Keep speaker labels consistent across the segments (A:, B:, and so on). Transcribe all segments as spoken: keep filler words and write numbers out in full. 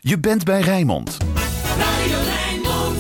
A: Je bent bij Rijnmond.
B: Radio Rijnmond.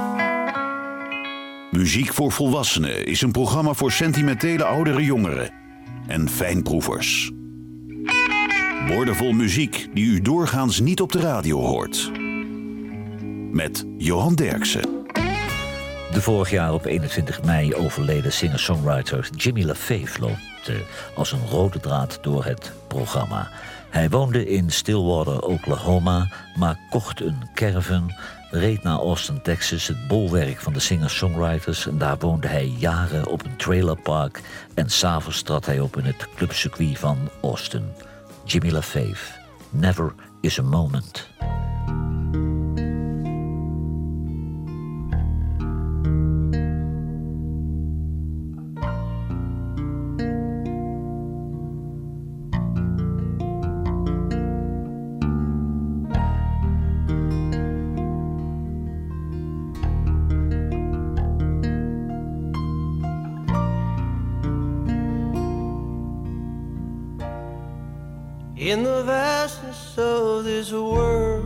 A: Muziek voor Volwassenen is een programma voor sentimentele oudere jongeren en fijnproevers. Woordenvol muziek die u doorgaans niet op de radio hoort. Met Johan Derksen.
C: De vorig jaar op eenentwintig mei overleden singer-songwriter Jimmy LaFave loopt uh, als een rode draad door het programma. Hij woonde in Stillwater, Oklahoma, maar kocht een caravan, reed naar Austin, Texas, het bolwerk van de singer-songwriters, en daar woonde hij jaren op een trailerpark en 's avonds trad hij op in het clubcircuit van Austin. Jimmy LaFave, Never is a Moment.
D: In the vastness of this world,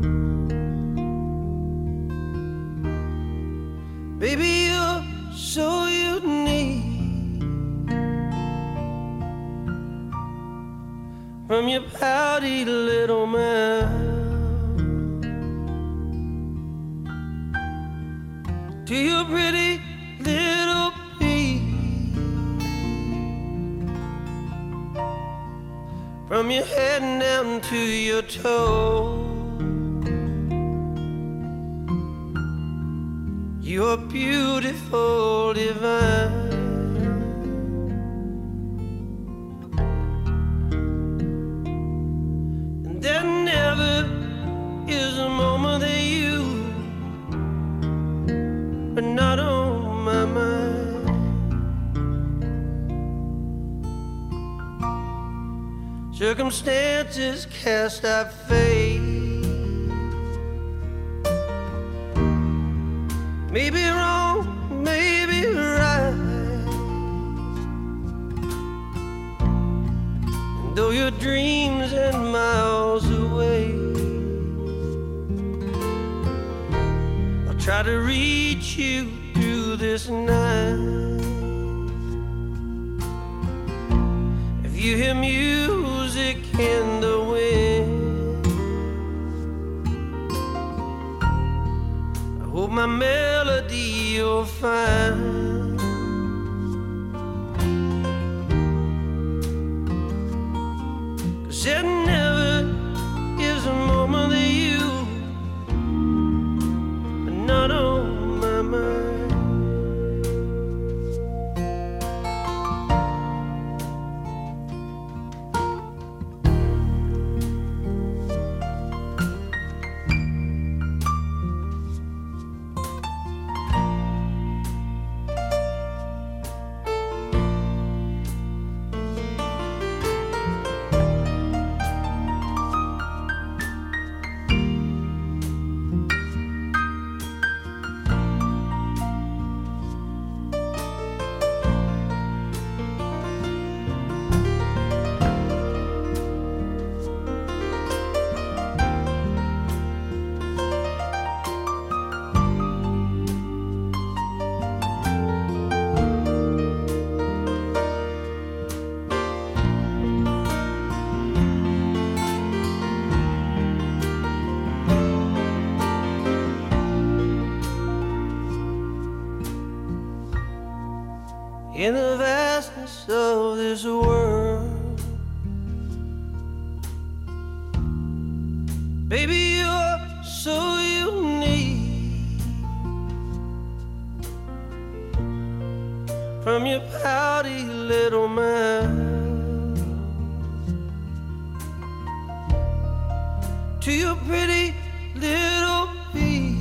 D: baby, you're so unique. From your pouty little mouth to your pretty little feet, from your head down to your toe, you're beautiful, divine. And there never is a moment that you are not on my mind. Circumstances cast our fate, maybe wrong, maybe right. And though your dreams are miles away, I'll try to reach you through this night. If you hear music in the wind, I hope my melody you'll find. 'Cause there never is a moment that you are not on my mind. In the vastness of this world, baby, you're so unique. From your pouty little mouth to your pretty little feet,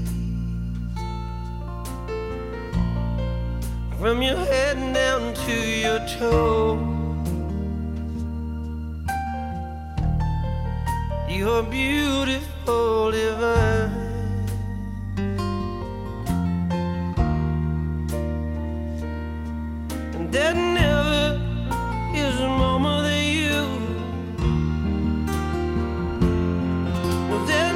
D: from your head down to your toe, you're beautiful, divine. And there never is a moment that you, no, there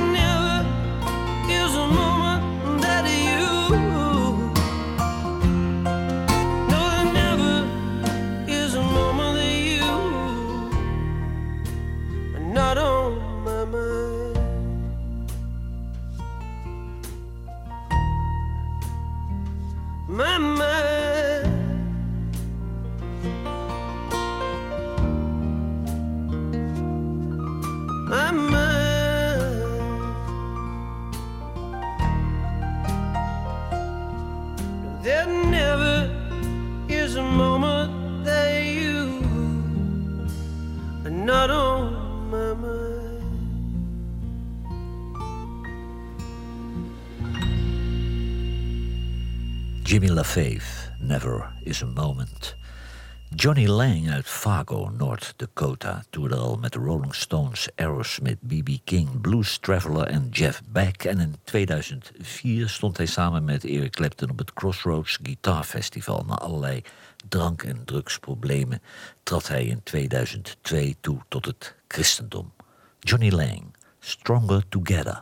C: Jimmy LaFave, Never is a Moment. Johnny Lang uit Fargo, North Dakota, toerde al met de Rolling Stones, Aerosmith, B B King, Blues Traveler en Jeff Beck. En in tweeduizend vier stond hij samen met Eric Clapton op het Crossroads Guitar Festival. Na allerlei drank- en drugsproblemen trad hij in tweeduizend twee toe tot het christendom. Johnny Lang, Stronger Together.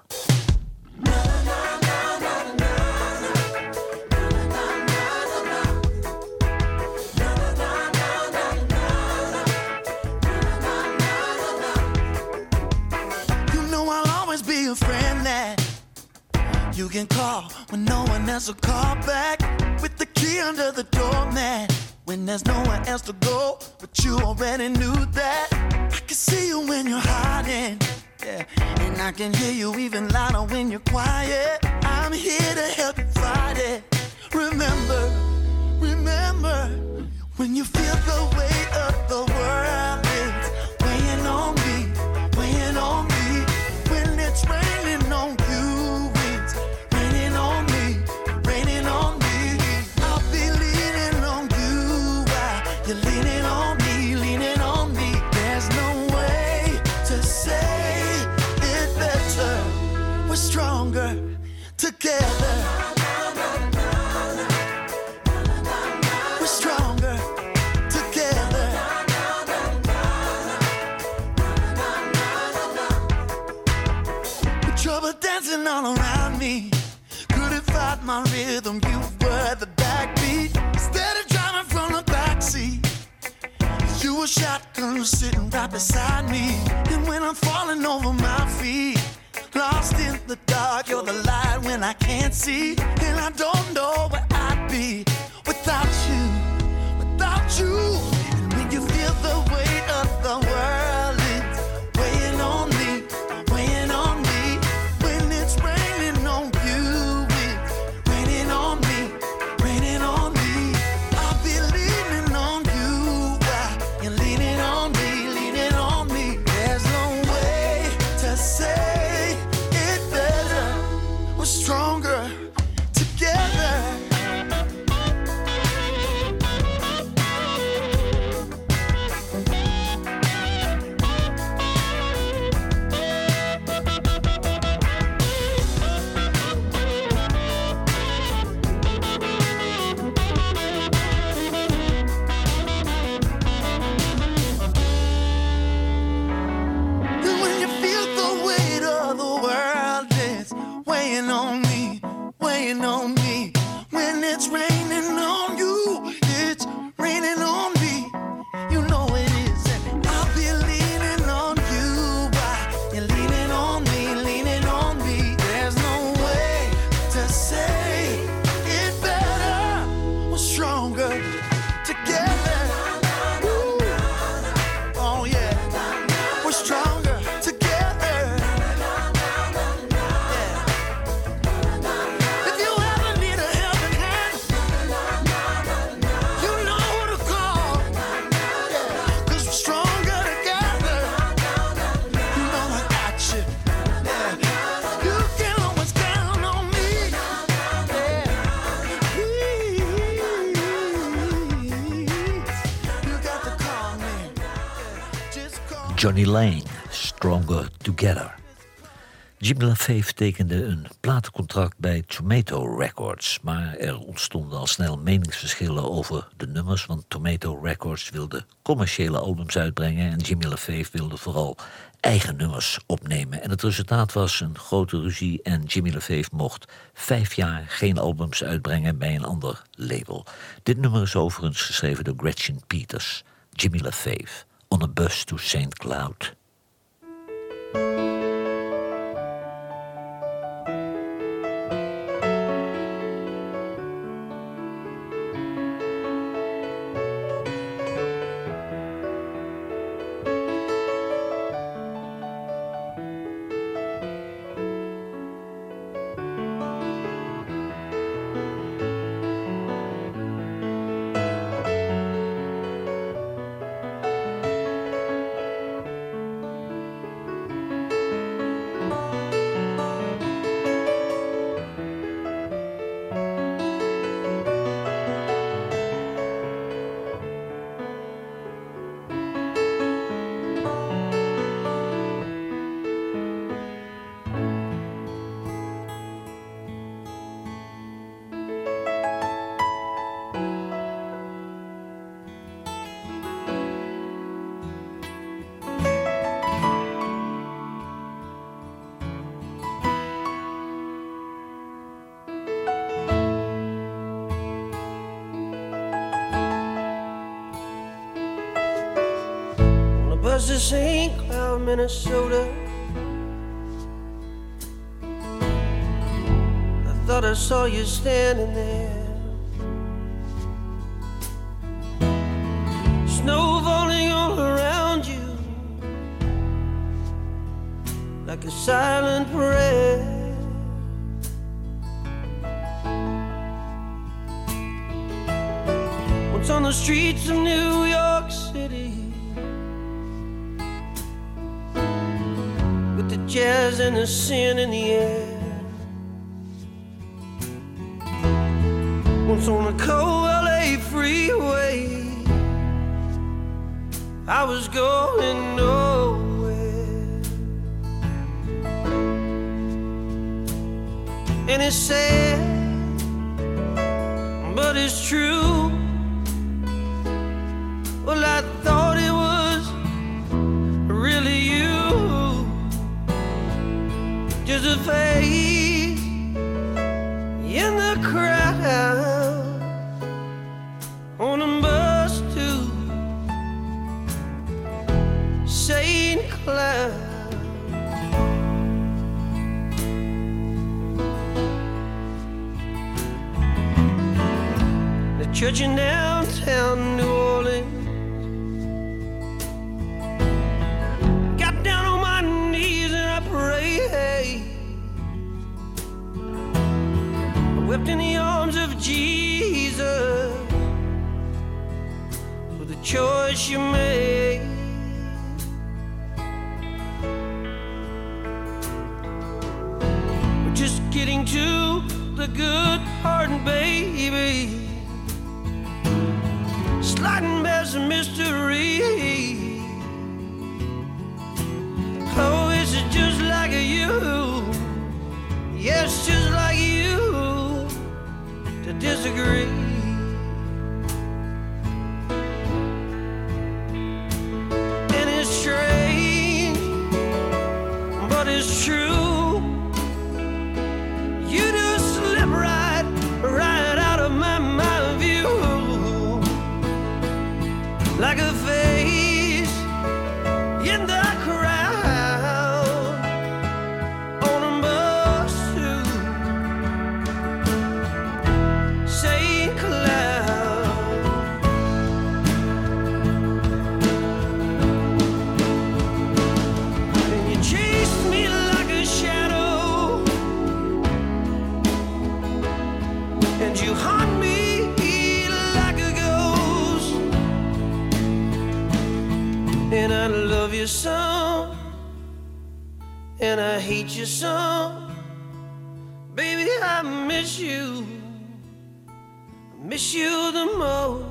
E: A friend that you can call when no one else will call back, with the key under the doormat when there's nowhere else to go. But you already knew that. I can see you when you're hiding, yeah, and I can hear you even louder when you're quiet. I'm here to help you fight it. Remember, remember when you feel the weight of the world is weighing on me, weighing on me. It's raining on you, it's raining on me, raining on me. I'll be leaning on you while you're leaning on me, leaning on me. There's no way to say it better. We're stronger together. We're stronger together. Trouble dancing all around me. Couldn't find my rhythm, you were the backbeat. Instead of driving from the backseat, you were shotgun sitting right beside me. And when I'm falling over my feet, lost in the dark, you're the light when I can't see. And I don't know where I'd be without you, without you. And when you feel the weight of the world is weighing on me, weighing on me. It's raining on you, it's raining on me, raining on me. I'll be leaning on you while you're leaning on me, leaning on me. There's no way to say it better. We're stronger together. Weighing on me, weighing on me. When it's raining on you, it's raining on me. You know it is, and I'll be leaning on you while you're leaning on me, leaning on me. There's no way to say it better. We're stronger together. Ooh. Oh yeah, we're stronger together.
C: Johnny Lang, Stronger Together. Jimmy LaFave tekende een platencontract bij Tomato Records, maar er ontstonden al snel meningsverschillen over de nummers, want Tomato Records wilde commerciële albums uitbrengen en Jimmy LaFave wilde vooral eigen nummers opnemen. En het resultaat was een grote ruzie en Jimmy LaFave mocht vijf jaar geen albums uitbrengen bij een ander label. Dit nummer is overigens geschreven door Gretchen Peters. Jimmy LaFave, On a Bus to Saint Cloud.
D: bus to Saint Cloud, Minnesota. I thought I saw you standing there. Snow falling all around you like a silent prayer. Once on the streets of New York City, with the jazz and the sin in the air. Once on the cold L A freeway, I was going nowhere. And it's sad, but it's true. Well, I thought it was really you, just a face in the crowd on a bus to Saint Cloud. The church in downtown New Orleans, got down on my knees and I prayed. I wept in the arms of Jesus for the choice you made. We're just getting to the good part, baby, sliding past the mystery. Oh, it's just like you. Yes, just like you to disagree. And it's strange, but it's true. You just slip right, right out of my, my view, like a face in the crowd on a bus to Saint Cloud. And you chased me like a shadow, and you haunt me like a ghost. And I love you some, and I hate you some. Baby, I miss you, I miss you the most.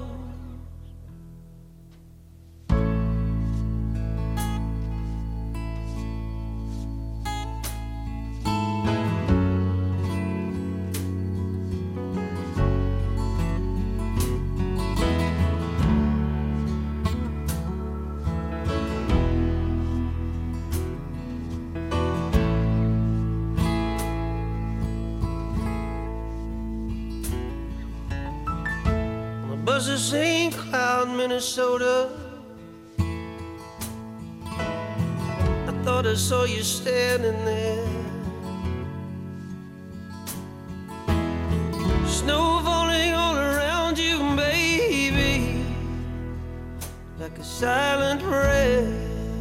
D: Bus to Saint Cloud, Minnesota. I thought I saw you standing there. Snow falling all around you, baby, like a silent prayer.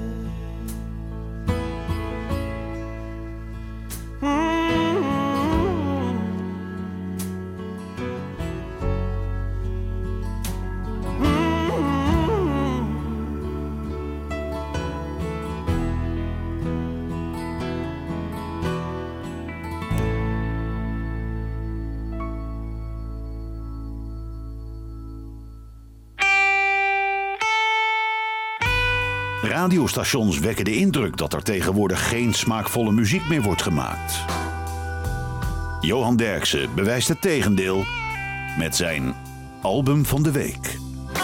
A: Radiostations wekken de indruk dat er tegenwoordig geen smaakvolle muziek meer wordt gemaakt. Johan Derksen bewijst het tegendeel met zijn album van de week.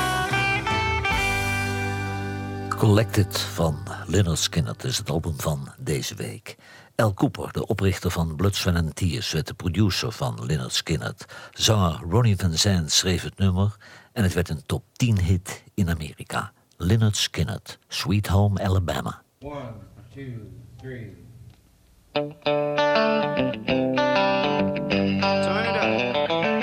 C: Collected van Lynyrd Skynyrd is het album van deze week. Al Kooper, de oprichter van Blood, Sweat and Tears, werd de producer van Lynyrd Skynyrd. Zanger Ronnie Van Zant schreef het nummer en het werd een top tien hit in Amerika. Lynyrd Skynyrd, Sweet Home Alabama.
F: One, two, three.
E: Turn it up.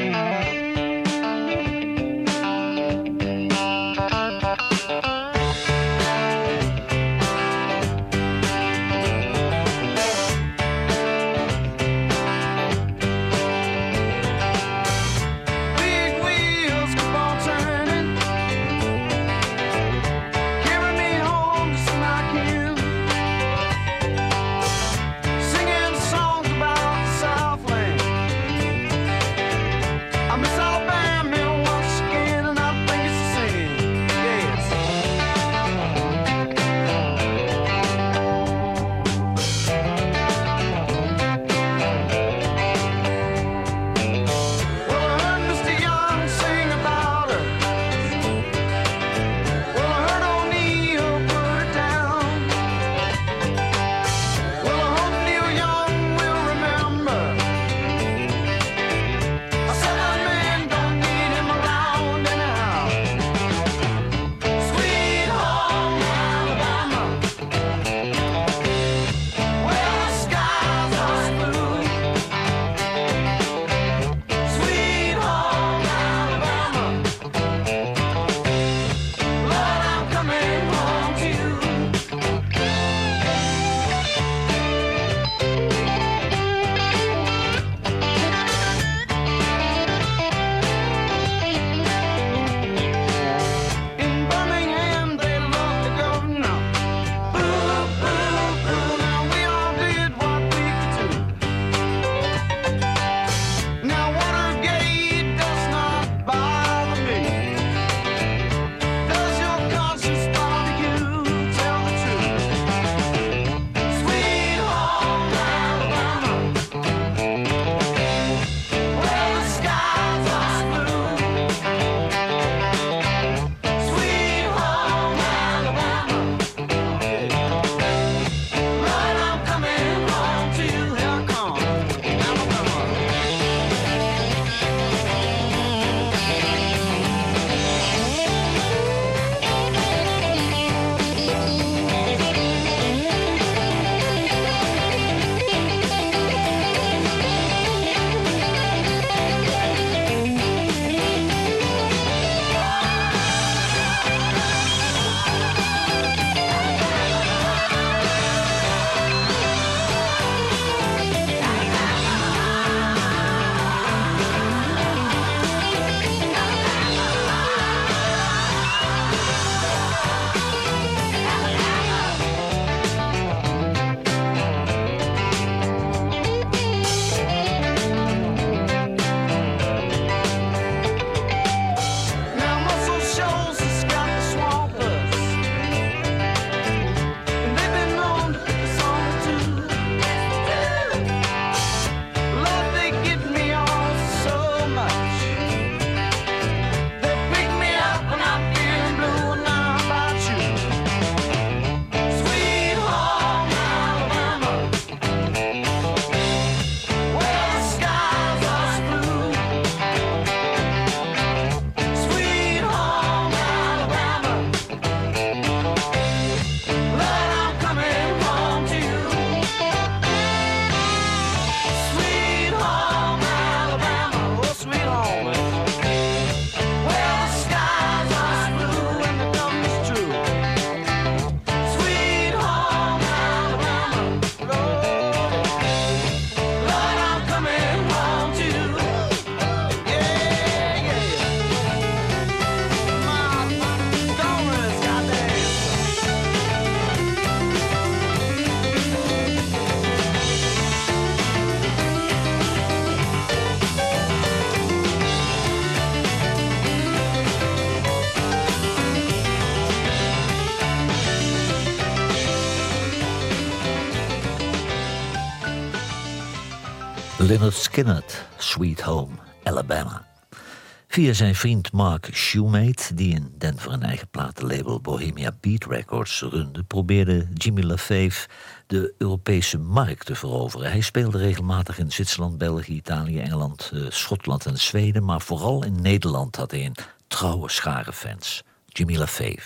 C: Lynyrd Skynyrd, Sweet Home Alabama. Via zijn vriend Mark Shoemate, die in Denver een eigen platenlabel Bohemia Beat Records runde, probeerde Jimmy LaFave de Europese markt te veroveren. Hij speelde regelmatig in Zwitserland, België, Italië, Engeland, uh, Schotland en Zweden, maar vooral in Nederland had hij een trouwe schare fans. Jimmy LaFave,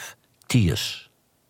C: Tears.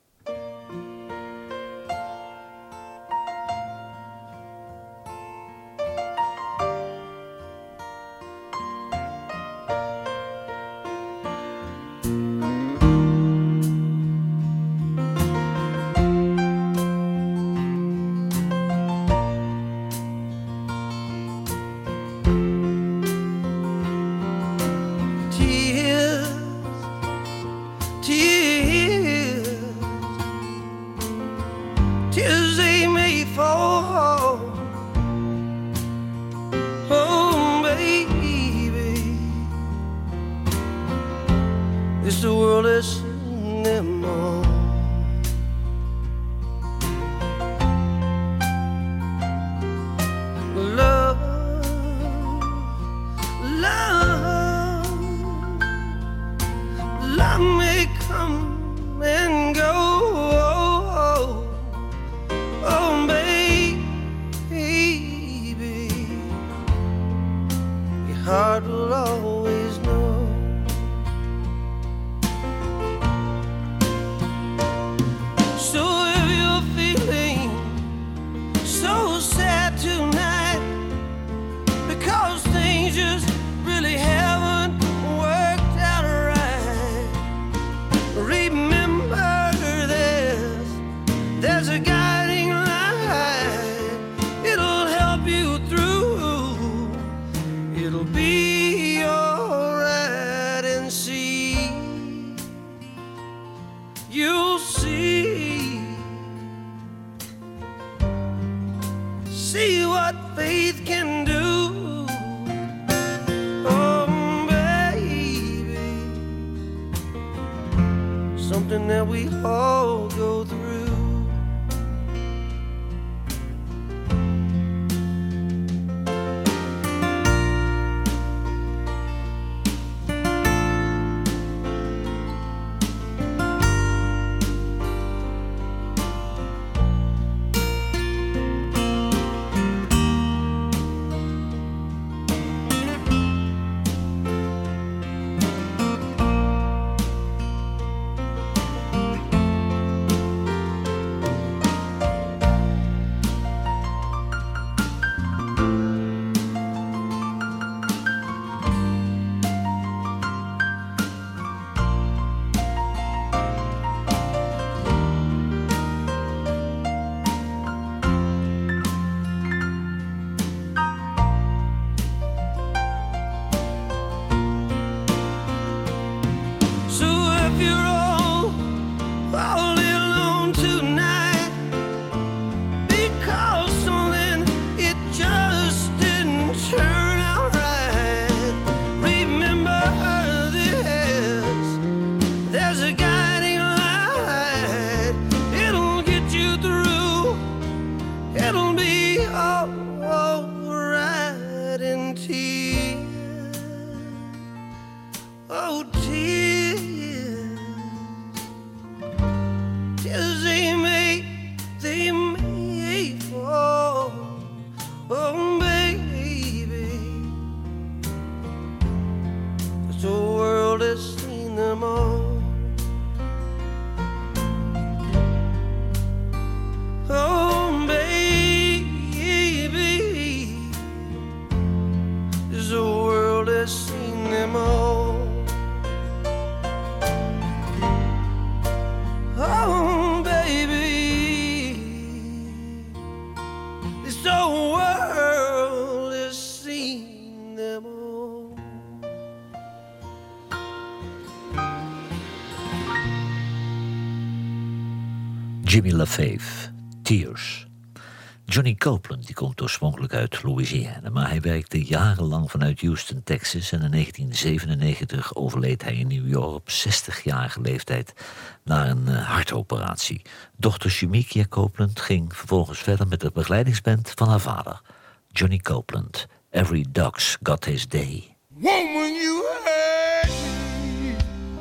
C: Jimmy LaFave, Tears. Johnny Copeland die komt oorspronkelijk uit Louisiana, maar hij werkte jarenlang vanuit Houston, Texas, en in negentien zevenennegentig overleed hij in New York op zestigjarige leeftijd na een uh, hartoperatie. Dochter Shemikia Copeland ging vervolgens verder met de begeleidingsband van haar vader, Johnny Copeland. Every dog's got his day.
E: Woman, you hurt me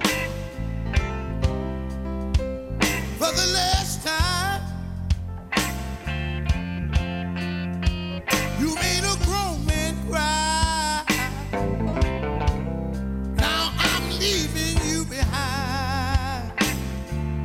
E: for the last time. You made a grown man cry. Now I'm leaving you behind.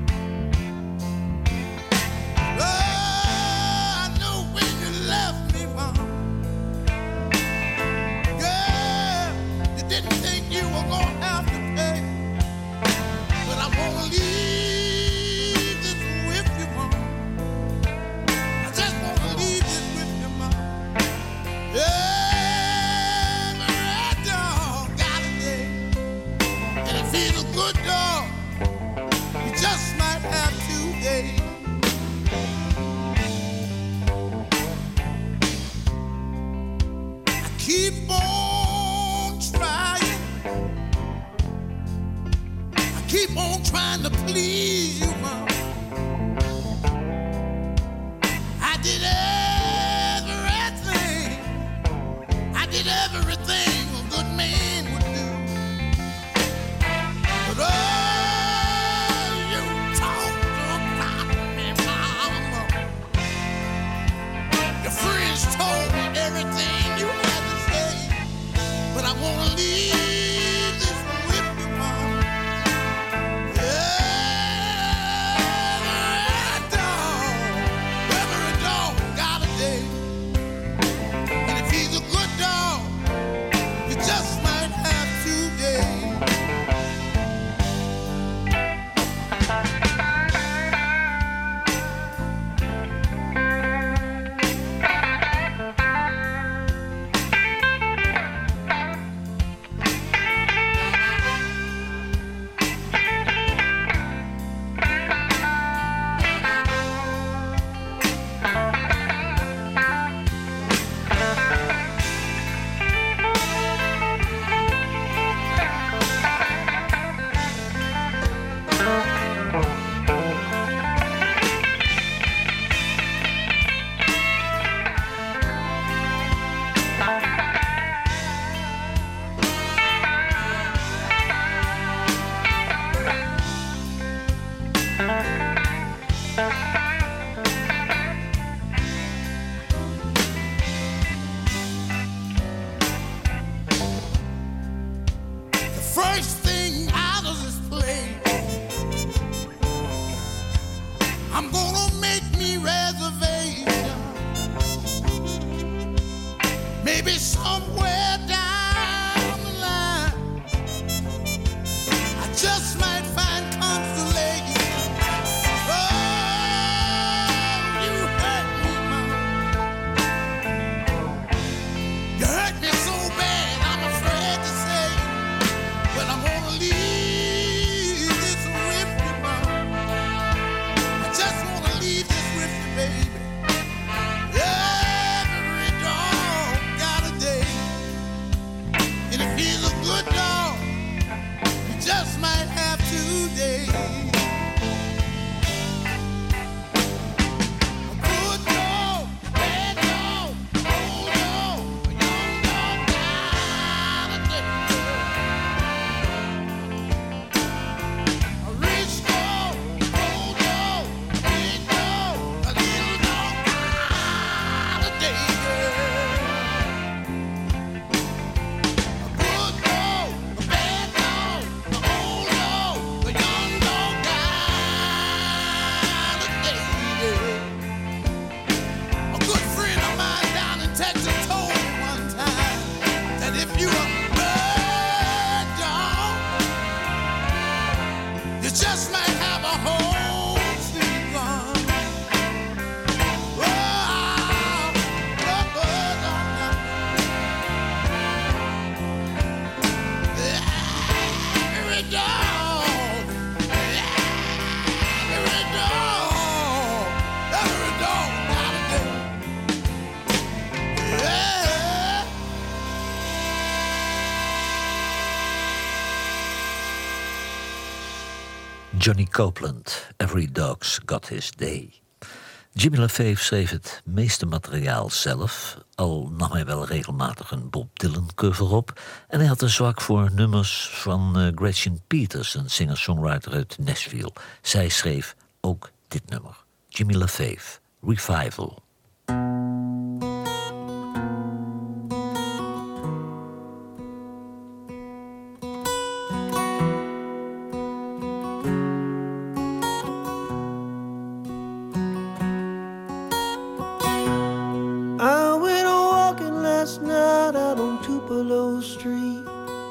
E: keep on trying. I keep on trying to please you, Mom. I did everything. I did everything a good man would do. But oh, you talked about me, Mama. Your friends told me everything you had to say, but I wanna leave this with you, Mama. Every dog, every dog got a day, and if he's a good dog, you just might have two days. First thing out of this place, I'm gonna make me reservation. Maybe somewhere down the line, I just might find consolation. Oh, you hurt me, Mama. You hurt me so bad, I'm afraid to say. But I'm gonna leave this with you, Mom. I just wanna leave this with you, baby. Every dog got a day, and if he's a good dog, you just might have two days. A good dog, a bad dog, old dog, a young dog got a day. A rich dog, old dog, a big dog, a little dog got a day, girl. A good dog, a bad dog, a old dog, a young dog got a day, girl. A good friend of mine down in Texas told me one time that if you a bad dog, you just might have a whole season. Oh, oh, oh, oh, oh. Every dog, every dog, every dog got a day. Yeah.
C: Johnny Copeland, Every Dog's Got His Day. Jimmy LaFave schreef het meeste materiaal zelf, al nam hij wel regelmatig een Bob Dylan cover op. En hij had een zwak voor nummers van uh, Gretchen Peters, een singer-songwriter uit Nashville. Zij schreef ook dit nummer, Jimmy LaFave, Revival.
D: I went walking last night out on Tupelo Street,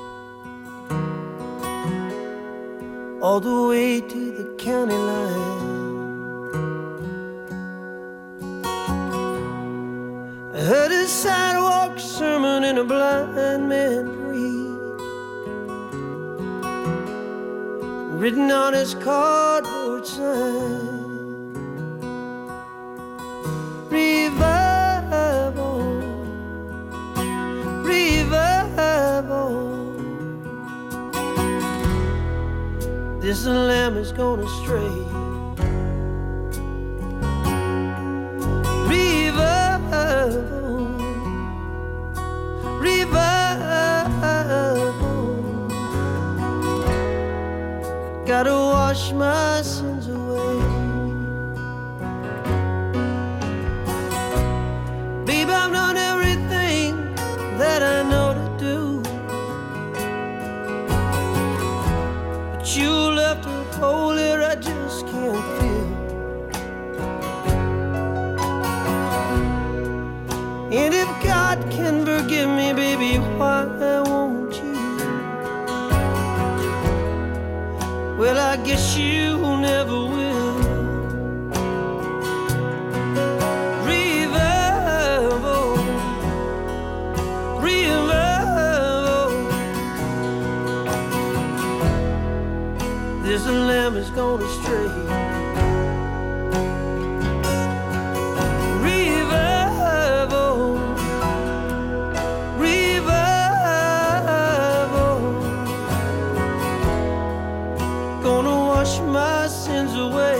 D: all the way to the county line. I heard a sidewalk sermon and a blind man preach, written on his cardboard sign. Revival, this lamb is gonna stray. Revival, revival, gotta wash my sins away. Babe, I've done everything that I know to do, but you left a hole here I just can't fill. And if God can forgive me, baby, why won't you? Well, I guess you never will. Revival, revival, this lamb is gonna stray. My sins away.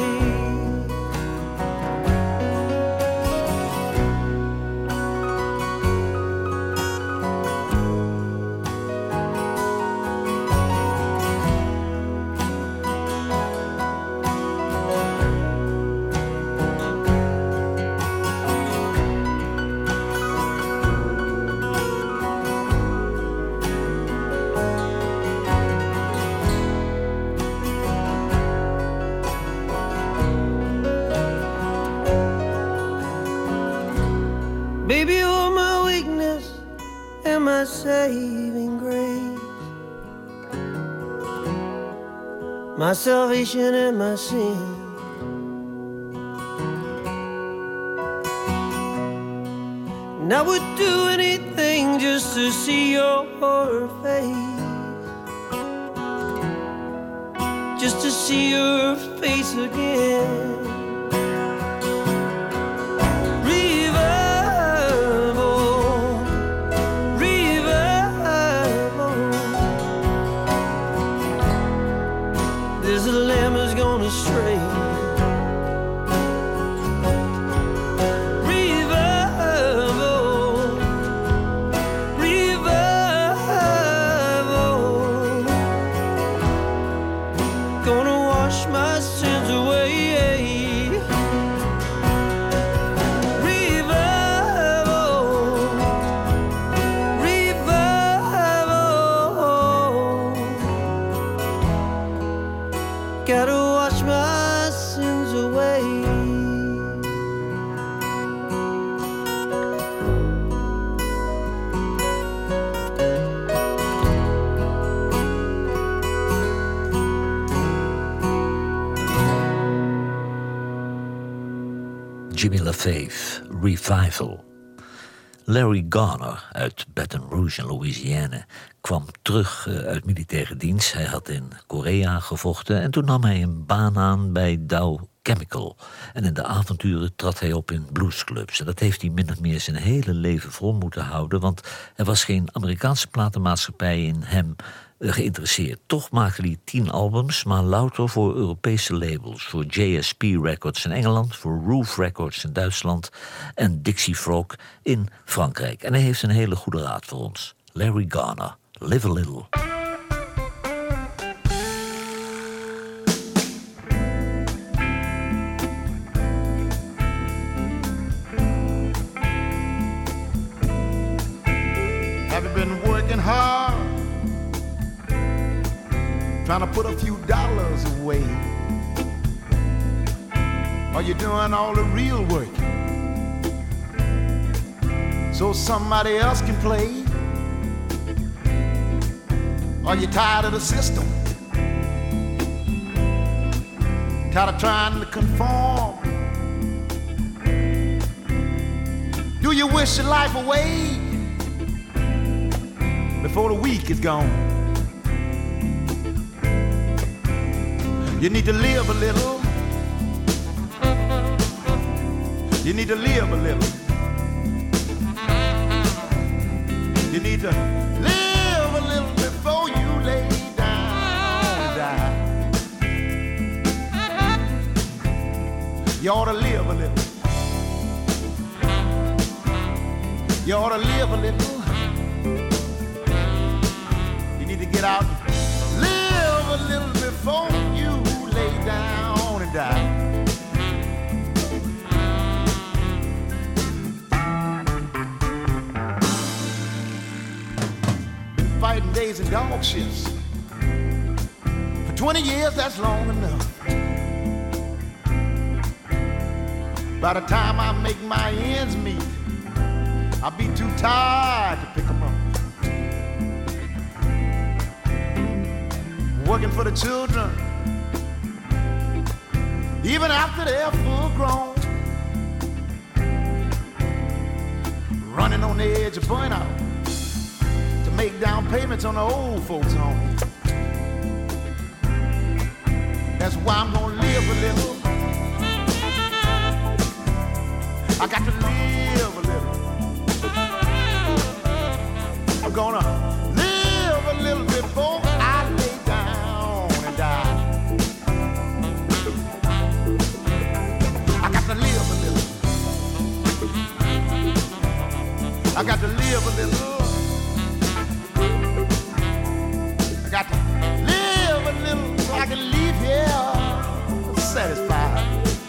D: Baby, you're my weakness and my saving grace, my salvation and my sin. And I would do anything just to see your face, just to see your face again. Gotta wash my sins away.
C: Jimmy LaFave, Revival. Larry Garner uit Baton Rouge in Louisiana kwam terug uit militaire dienst. Hij had in Korea gevochten en toen nam hij een baan aan bij Dow Chemical. En in de avonturen trad hij op in bluesclubs. En dat heeft hij min of meer zijn hele leven vol moeten houden, want er was geen Amerikaanse platenmaatschappij in hem geïnteresseerd. Toch maakte hij tien albums, maar louter voor Europese labels. Voor J S P Records in Engeland, voor Roof Records in Duitsland en Dixie Frog in Frankrijk. En hij heeft een hele goede raad voor ons. Larry Garner, Live a Little.
E: Have you been working hard, trying to put a few dollars away? Are you doing all the real work so somebody else can play? Are you tired of the system? Tired of trying to conform? Do you wish your life away before the week is gone? You need to live a little. You need to live a little. You need to live a little before you lay down and die. You ought to live a little. You ought to live a little. You need to get out and live a little before you lay down and die. Been fighting days and dog shifts. For twenty years, that's long enough. By the time I make my ends meet, I'll be too tired to pick them up. Working for the children, even after they're full grown. Running on the edge of burnout to make down payments on the old folks' home. That's why I'm gonna live a little. I got to live a little. I'm gonna live a little before I lay down and die. I got to live a little. I got to live a little. I got to live a little so I can leave here satisfied.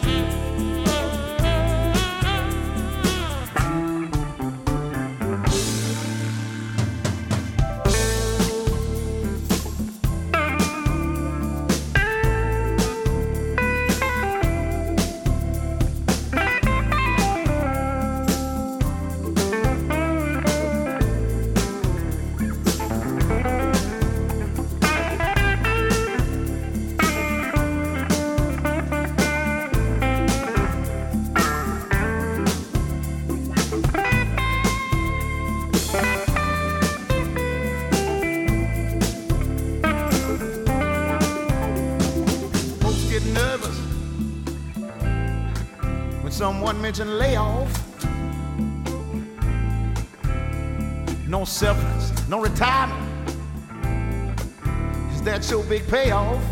E: Someone mentioned layoff. No severance, no retirement. Is that your big payoff?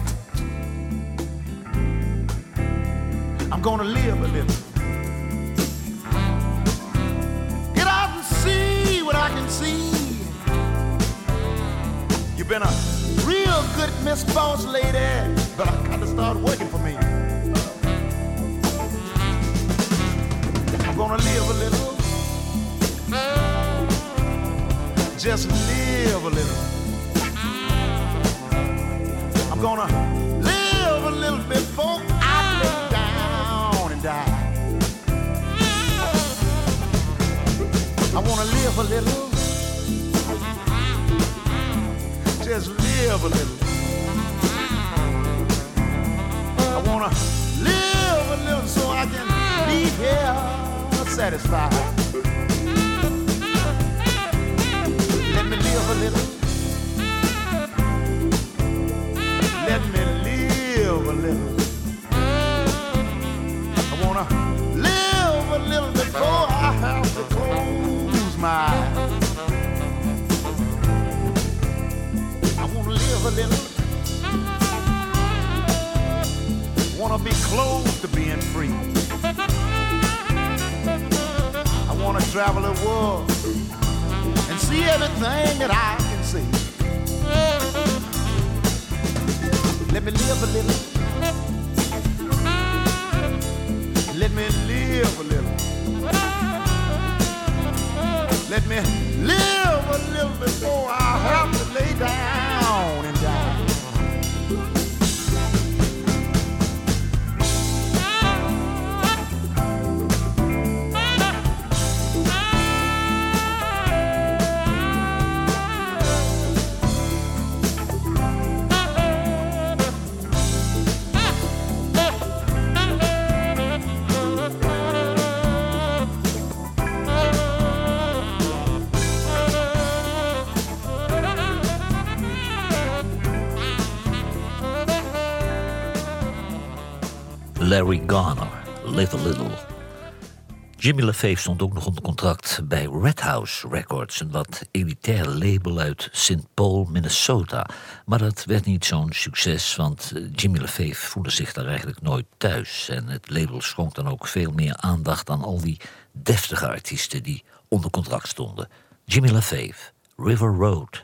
E: I'm gonna live a little. Get out and see what I can see. You've been a real good Miss Boss Lady, but I gotta start working for me. Gonna live a little, just live a little. I'm gonna live a little before I lay down and die. I wanna live a little, just live a little. I wanna live a little so I can leave here satisfied. Let me live a little. Let me live a little. I wanna live a little before I have to close my eyes. I wanna live a little. Wanna be close to being free. I wanna travel the world and see everything that I can see. Let me live a little. Let me live a little. Let me live a little before I have to lay down and die.
C: Larry Garner, Live a Little. Jimmy LaFave stond ook nog onder contract bij Red House Records, een wat elitair label uit Saint Paul, Minnesota. Maar dat werd niet zo'n succes, want Jimmy LaFave voelde zich daar eigenlijk nooit thuis. En het label schonk dan ook veel meer aandacht aan al die deftige artiesten die onder contract stonden. Jimmy LaFave, River Road.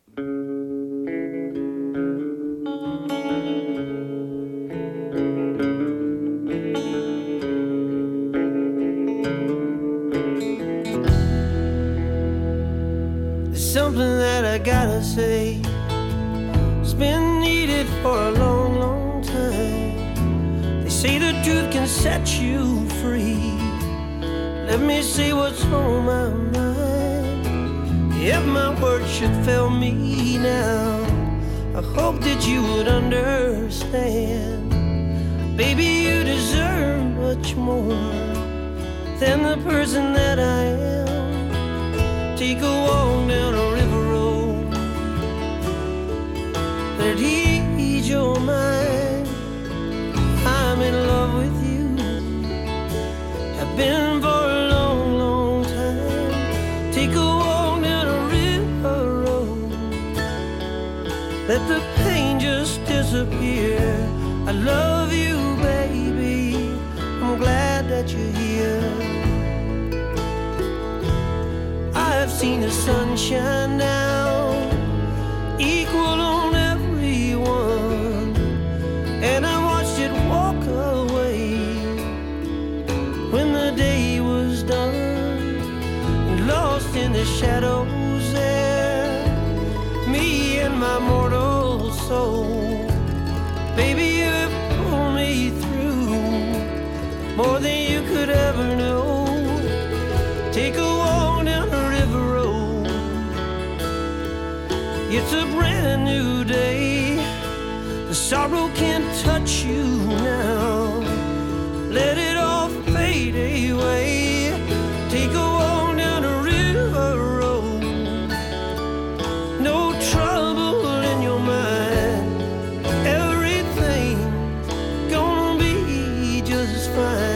D: Something that I gotta say, it's been needed for a long, long time. They say the truth can set you free. Let me say what's on my mind. If my words should fail me now, I hope that you would understand. Baby, you deserve much more than the person that I am. Take a walk down a river road, let it ease your mind. I'm in love with you, have been for a long, long time. Take a walk down a river road, let the pain just disappear. I love you, baby, I'm glad that you're here. I've seen the sun shine down, equal on everyone, and I watched it walk away when the day was done. Lost in the shadows there, me and my mortal soul. Baby, you have pulled me through more than you could ever know. Take a walk down the river road, it's a brand new day. The sorrow can't touch you now, let it all fade away. Take a walk down the river road, no trouble in your mind, everything's gonna be just fine.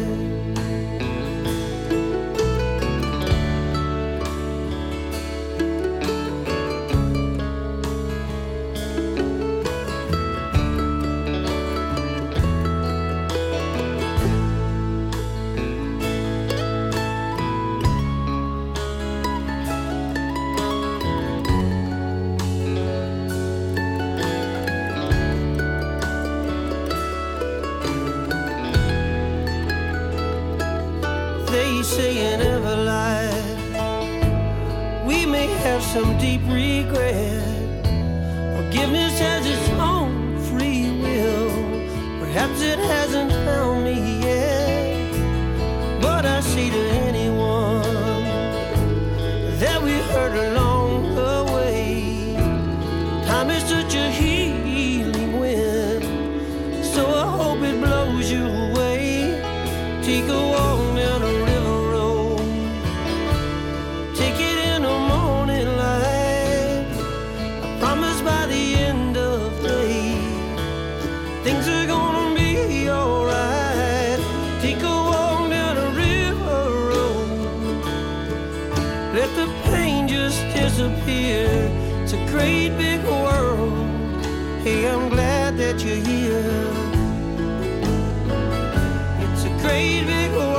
D: They say you never lie. We may have some deep regret. Forgiveness has its own free will. Perhaps it hasn't found me yet. But I say to anyone that we hurt along the way, time is such a healing wind, so I hope it blows you away. Take a walk down a river road, take it in the morning light. I promise by the end of the day, things are gonna be alright. Take a walk down a river road, let the pain just disappear. It's a great big world, hey, I'm glad that you're here. It's a great big world.